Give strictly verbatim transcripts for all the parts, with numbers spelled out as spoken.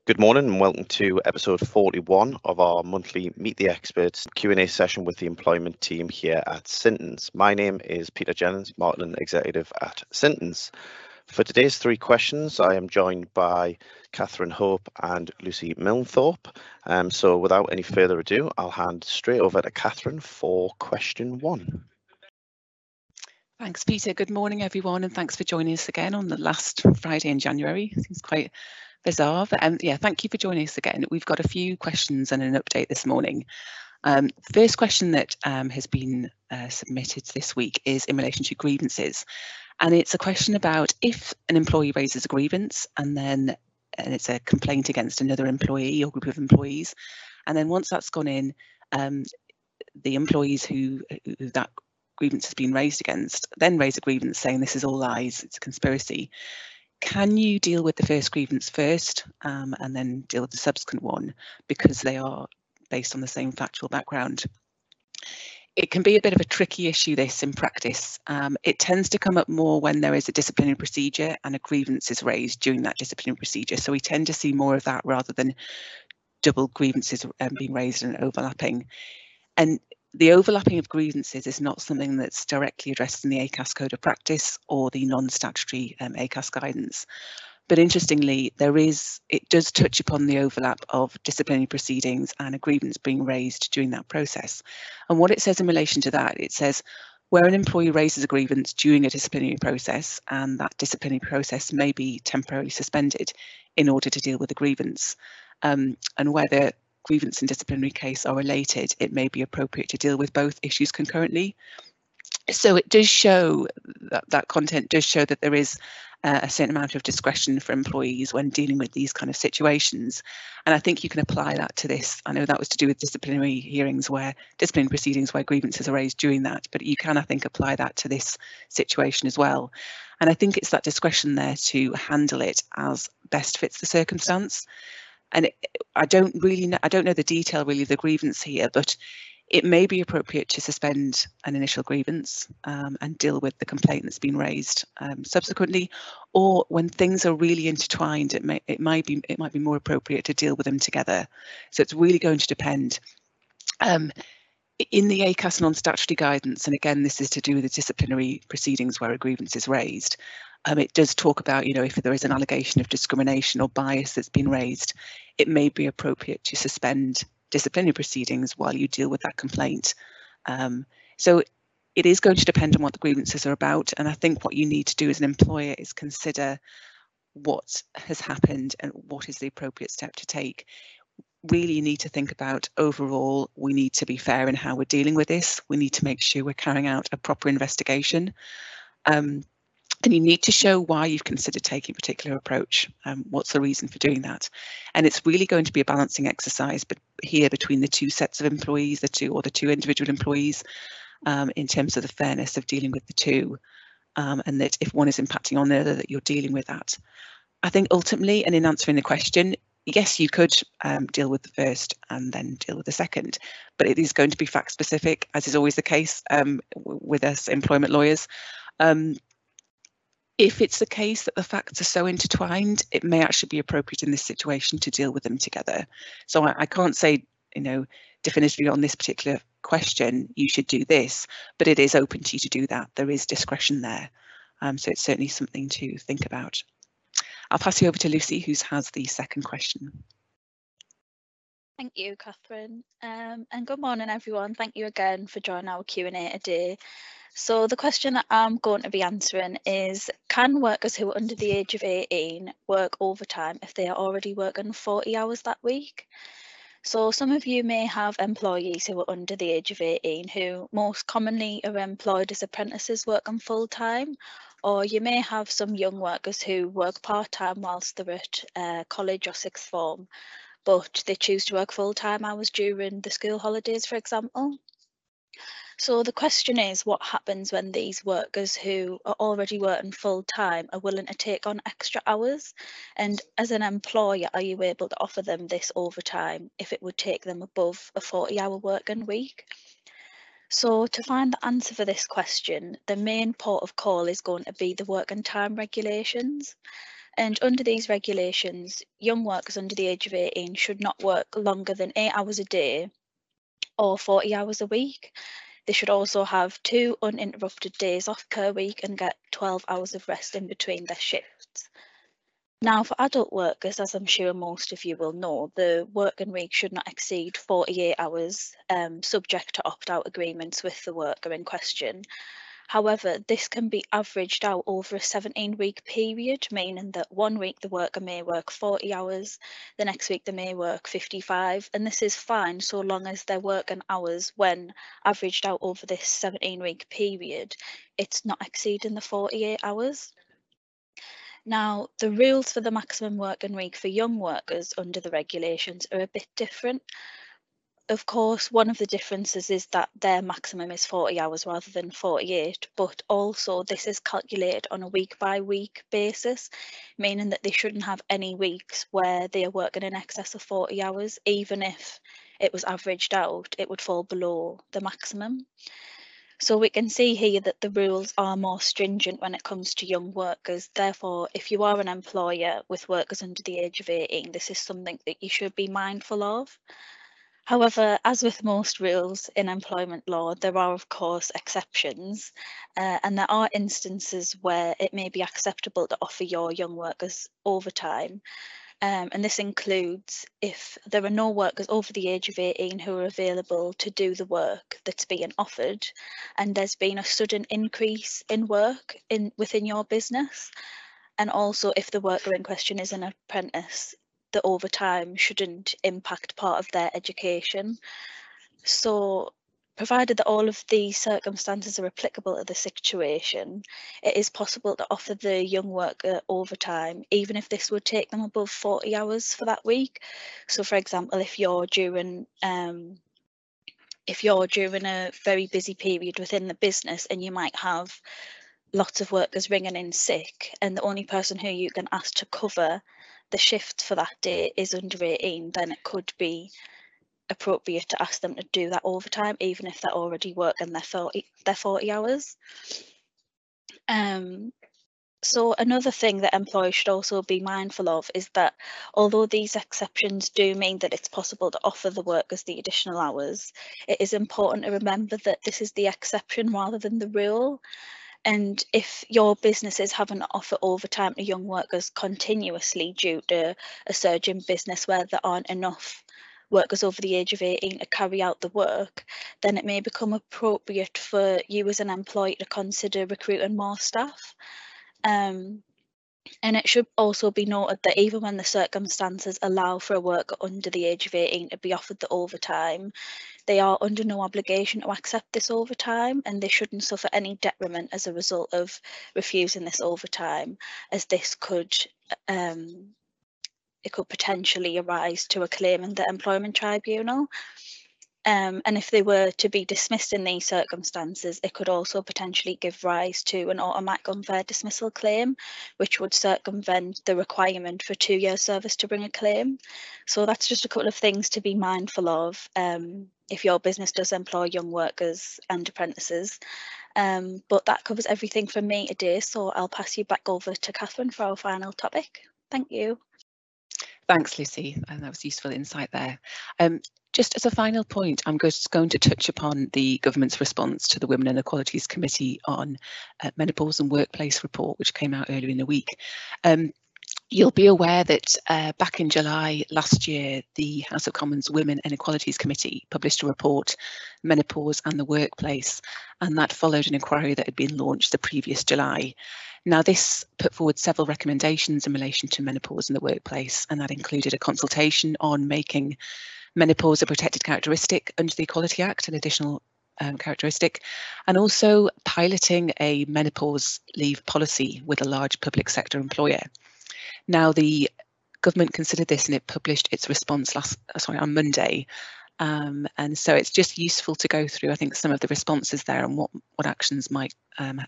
Good morning and welcome to episode forty-one of our monthly Meet the Experts Q and A session with the employment team here at Syntons. My name is Peter Jennings, Marketing Executive at Syntons. For today's three questions, I am joined by Catherine Hope and Lucy Milnthorpe. Um, so without any further ado, I'll hand straight over to Catherine for question one. Thanks, Peter. Good morning, everyone, and thanks for joining us again on the last Friday in January. It seems quite bizarre, but um, yeah, thank you for joining us again. We've got a few questions and an update this morning. Um, first question that um, has been uh, submitted this week is in relation to grievances, and it's a question about if an employee raises a grievance and then and it's a complaint against another employee or group of employees, and then once that's gone in, um, the employees who, who that grievance has been raised against then raise a grievance saying this is all lies, it's a conspiracy. Can you deal with the first grievance first um, and then deal with the subsequent one because they are based on the same factual background? It can be a bit of a tricky issue, this, in practice. Um, it tends to come up more when there is a disciplinary procedure and a grievance is raised during that disciplinary procedure. So we tend to see more of that rather than double grievances um, being raised and overlapping. And the overlapping of grievances is not something that's directly addressed in the A C A S Code of Practice or the non-statutory um, A C A S guidance. But interestingly, there is, it does touch upon the overlap of disciplinary proceedings and a grievance being raised during that process. And what it says in relation to that, it says, where an employee raises a grievance during a disciplinary process and that disciplinary process may be temporarily suspended in order to deal with the grievance, um, and whether grievance and disciplinary case are related, it may be appropriate to deal with both issues concurrently. So it does show that that content does show that there is uh, a certain amount of discretion for employees when dealing with these kind of situations. And I think you can apply that to this. I know that was to do with disciplinary hearings where disciplinary proceedings where grievances are raised during that, but you can, I think, apply that to this situation as well. And I think it's that discretion there to handle it as best fits the circumstance. And it, I don't really know, I don't know the detail really of the grievance here, but it may be appropriate to suspend an initial grievance um, and deal with the complaint that's been raised um, subsequently, or when things are really intertwined, it may it might be it might be more appropriate to deal with them together. So it's really going to depend. Um, in the A C A S non-statutory guidance, and again, this is to do with the disciplinary proceedings where a grievance is raised, um, it does talk about, you know, if there is an allegation of discrimination or bias that's been raised, it may be appropriate to suspend disciplinary proceedings while you deal with that complaint. Um, so it is going to depend on what the grievances are about, and I think what you need to do as an employer is consider what has happened and what is the appropriate step to take. Really, you need to think about overall, we need to be fair in how we're dealing with this. We need to make sure we're carrying out a proper investigation. Um, and you need to show why you've considered taking a particular approach. Um, what's the reason for doing that? And it's really going to be a balancing exercise, but here between the two sets of employees, the two or the two individual employees, um, in terms of the fairness of dealing with the two, um, and that if one is impacting on the other, that you're dealing with that. I think ultimately, and in answering the question, yes, you could um, deal with the first and then deal with the second, but it is going to be fact specific, as is always the case um, with us employment lawyers. Um, if it's the case that the facts are so intertwined, it may actually be appropriate in this situation to deal with them together. So I, I can't say, you know, definitively on this particular question, you should do this, but it is open to you to do that. There is discretion there. Um, so it's certainly something to think about. I'll pass you over to Lucy, who has the second question. Thank you, Catherine. Um, and good morning, everyone. Thank you again for joining our Q and A today. So the question that I'm going to be answering is, can workers who are under the age of eighteen work overtime if they are already working forty hours that week? So some of you may have employees who are under the age of eighteen who most commonly are employed as apprentices working full time, or you may have some young workers who work part-time whilst they're at uh, college or sixth form, but they choose to work full-time hours during the school holidays, for example. So the question is, what happens when these workers who are already working full-time are willing to take on extra hours? And as an employer, are you able to offer them this overtime if it would take them above a forty-hour working week? So to find the answer for this question, the main port of call is going to be the working time regulations. And under these regulations, young workers under the age of eighteen should not work longer than eight hours a day or forty hours a week. They should also have two uninterrupted days off per week and get twelve hours of rest in between their shifts. Now, for adult workers, as I'm sure most of you will know, the working week should not exceed forty-eight hours, um, subject to opt-out agreements with the worker in question. However, this can be averaged out over a seventeen week period, meaning that one week the worker may work forty hours, the next week they may work fifty-five, and this is fine so long as their working hours, when averaged out over this seventeen week period, it's not exceeding the forty-eight hours. Now, the rules for the maximum working week for young workers under the regulations are a bit different. Of course, one of the differences is that their maximum is forty hours rather than forty-eight, but also this is calculated on a week by week basis, meaning that they shouldn't have any weeks where they are working in excess of forty hours. Even if it was averaged out, it would fall below the maximum. So we can see here that the rules are more stringent when it comes to young workers. Therefore, if you are an employer with workers under the age of eighteen, this is something that you should be mindful of. However, as with most rules in employment law, there are of course exceptions, uh, and there are instances where it may be acceptable to offer your young workers overtime. Um, and this includes if there are no workers over the age of eighteen who are available to do the work that's being offered, and there's been a sudden increase in work in within your business, and also if the worker in question is an apprentice, the overtime shouldn't impact part of their education. So, provided that all of these circumstances are applicable to the situation, it is possible to offer the young worker overtime, even if this would take them above forty hours for that week. So, for example, if you're during um, if you're during a very busy period within the business and you might have lots of workers ringing in sick, and the only person who you can ask to cover the shift for that day is under eighteen, then it could be appropriate to ask them to do that overtime, even if they're already working their forty, their forty hours. Um, so another thing that employers should also be mindful of is that although these exceptions do mean that it's possible to offer the workers the additional hours, it is important to remember that this is the exception rather than the rule. And if your business is having to offer overtime to young workers continuously due to a surge in business where there aren't enough workers over the age of eighteen to carry out the work, then it may become appropriate for you as an employer to consider recruiting more staff. Um, and it should also be noted that even when the circumstances allow for a worker under the age of eighteen to be offered the overtime, they are under no obligation to accept this overtime, and they shouldn't suffer any detriment as a result of refusing this overtime, as this could um, it could potentially arise to a claim in the employment tribunal. Um, and if they were to be dismissed in these circumstances, it could also potentially give rise to an automatic unfair dismissal claim, which would circumvent the requirement for two years service to bring a claim. So that's just a couple of things to be mindful of um, if your business does employ young workers and apprentices. Um, but that covers everything from me today, so I'll pass you back over to Catherine for our final topic. Thank you. Thanks, Lucy, and that was useful insight there. Um, just as a final point, I'm just going to touch upon the government's response to the Women and Equalities Committee on uh, Menopause and Workplace report, which came out earlier in the week. Um, You'll be aware that uh, back in July last year, the House of Commons Women and Equalities Committee published a report, Menopause and the Workplace, and that followed an inquiry that had been launched the previous July. Now, this put forward several recommendations in relation to menopause in the workplace, and that included a consultation on making menopause a protected characteristic under the Equality Act, an additional um, characteristic, and also piloting a menopause leave policy with a large public sector employer. Now, the government considered this and it published its response last, sorry, on Monday. Um, and so it's just useful to go through, I think, some of the responses there and what, what actions might um,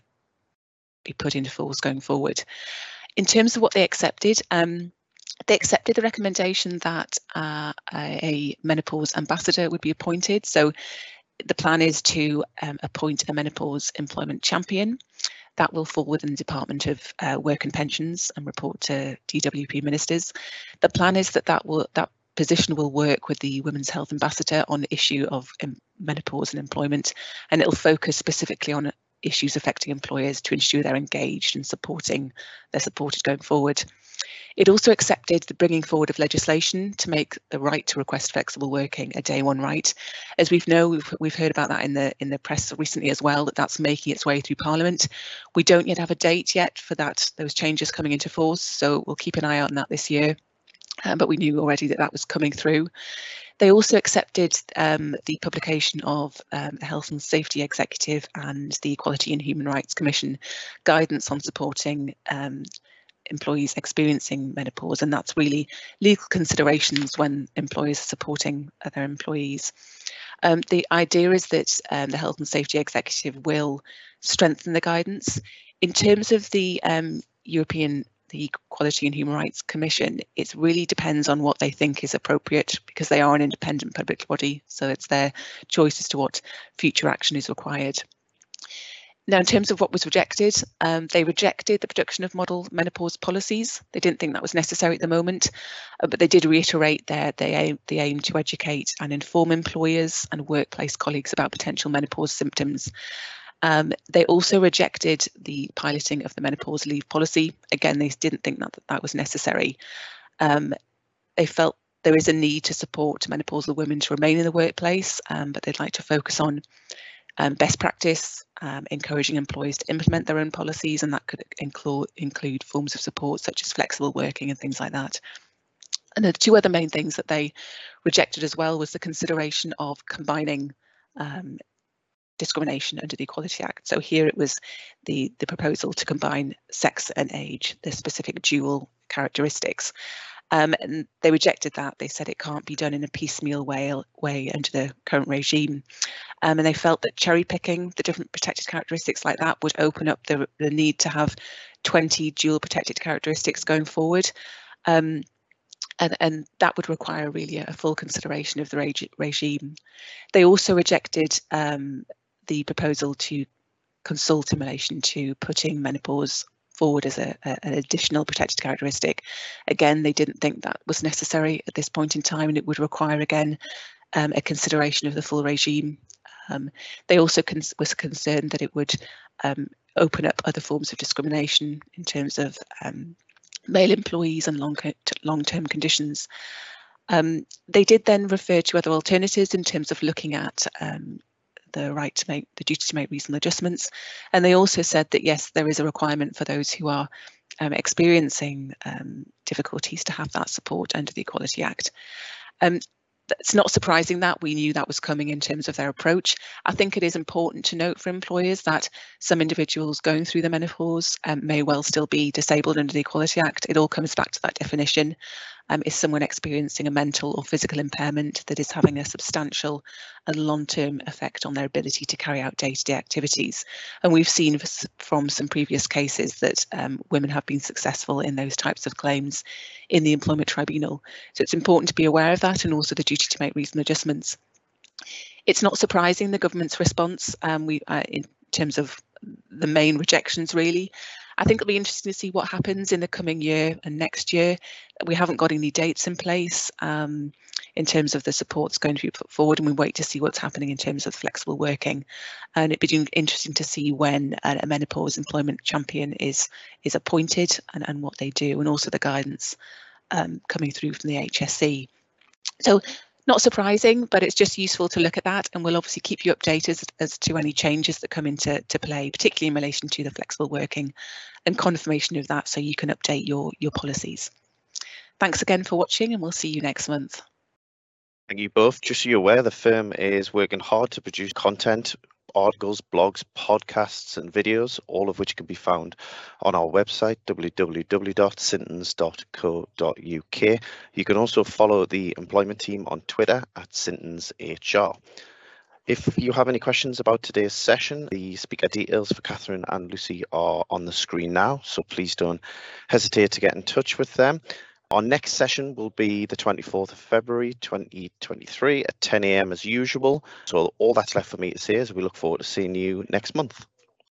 be put into force going forward. In terms of what they accepted, um, they accepted the recommendation that uh, a menopause ambassador would be appointed. So the plan is to um, appoint a menopause employment champion. that will fall within the Department of uh, Work and Pensions and report to D W P ministers. The plan is that that will that position will work with the Women's Health Ambassador on the issue of menopause and employment, and it'll focus specifically on issues affecting employers to ensure they're engaged and supporting they're supported going forward. It also accepted the bringing forward of legislation to make the right to request flexible working a day one right. As we've know, we've, we've heard about that in the in the press recently as well, that that's making its way through Parliament. We don't yet have a date yet for that, those changes coming into force, so we'll keep an eye on that this year. Um, but we knew already that that was coming through. They also accepted um, the publication of um, the Health and Safety Executive and the Equality and Human Rights Commission guidance on supporting um, employees experiencing menopause, and that's really legal considerations when employers are supporting their employees. Um, the idea is that um, the Health and Safety Executive will strengthen the guidance. In terms of the um, European the Equality and Human Rights Commission, it really depends on what they think is appropriate, because they are an independent public body, so it's their choice as to what future action is required. Now, in terms of what was rejected, um, they rejected the production of model menopause policies. They didn't think that was necessary at the moment, uh, but they did reiterate their they aim, the aim to educate and inform employers and workplace colleagues about potential menopause symptoms. Um, they also rejected the piloting of the menopause leave policy. Again, they didn't think that that was necessary. Um, they felt there is a need to support menopausal women to remain in the workplace, um, but they'd like to focus on um, best practice, um, encouraging employers to implement their own policies, and that could include, include forms of support such as flexible working and things like that. And the two other main things that they rejected as well was the consideration of combining um, discrimination under the Equality Act. So here it was the, the proposal to combine sex and age, the specific dual characteristics. Um, and they rejected that. They said it can't be done in a piecemeal way, way under the current regime. Um, and they felt that cherry picking the different protected characteristics like that would open up the, the need to have twenty dual protected characteristics going forward. Um, and, and that would require really a full consideration of the reg regime. They also rejected um, the proposal to consult in relation to putting menopause forward as a, a, an additional protected characteristic. Again, they didn't think that was necessary at this point in time, and it would require, again, um, a consideration of the full regime. Um, they also cons was concerned that it would um, open up other forms of discrimination in terms of um, male employees and long, long-term conditions. Um, they did then refer to other alternatives in terms of looking at um, the right to make the duty to make reasonable adjustments, and they also said that yes, there is a requirement for those who are um, experiencing um, difficulties to have that support under the Equality Act. Um, it's not surprising that we knew that was coming in terms of their approach. I think it is important to note for employers that some individuals going through the menopause um, may well still be disabled under the Equality Act. It all comes back to that definition. Um, is someone experiencing a mental or physical impairment that is having a substantial and long-term effect on their ability to carry out day-to-day activities? And we've seen from some previous cases that um, women have been successful in those types of claims in the Employment Tribunal. So it's important to be aware of that, and also the duty to make reasonable adjustments. It's not surprising the government's response um, we, uh, in terms of the main rejections, really. I think it'll be interesting to see what happens in the coming year and next year. We haven't got any dates in place um, in terms of the supports going to be put forward, and we wait to see what's happening in terms of flexible working. And it'd be interesting to see when a menopause employment champion is is appointed and, and what they do, and also the guidance um, coming through from the H S C. So not surprising, but it's just useful to look at that, and we'll obviously keep you updated as, as to any changes that come into to play, particularly in relation to the flexible working and confirmation of that, so you can update your, your policies. Thanks again for watching, and we'll see you next month. Thank you both. Just so you're aware, the firm is working hard to produce content, articles, blogs, podcasts and videos, all of which can be found on our website, w w w dot sintons dot co dot u k. You can also follow the employment team on Twitter at Sintons H R. If you have any questions about today's session, the speaker details for Catherine and Lucy are on the screen now, so please don't hesitate to get in touch with them. Our next session will be the twenty-fourth of February twenty twenty-three at ten A M as usual. So all that's left for me to say is we look forward to seeing you next month.